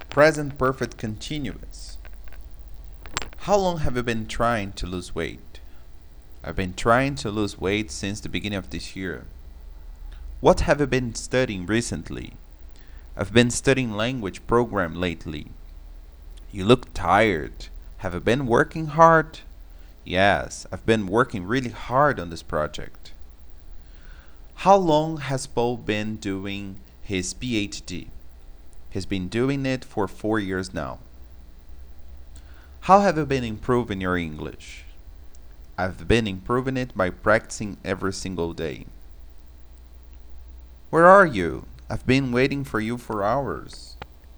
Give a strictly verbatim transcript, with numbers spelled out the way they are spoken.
Present perfect continuous. How long have you been trying to lose weight? I've been trying to lose weight since the beginning of this year. What have you been studying recently? I've been studying language program lately. You look tired. Have you been working hard? Yes, I've been working really hard on this project. How long has Paul been doing his PhD? He's been doing it for four years now. How have you been improving your English? I've been improving it by practicing every single day. Where are you? I've been waiting for you for hours.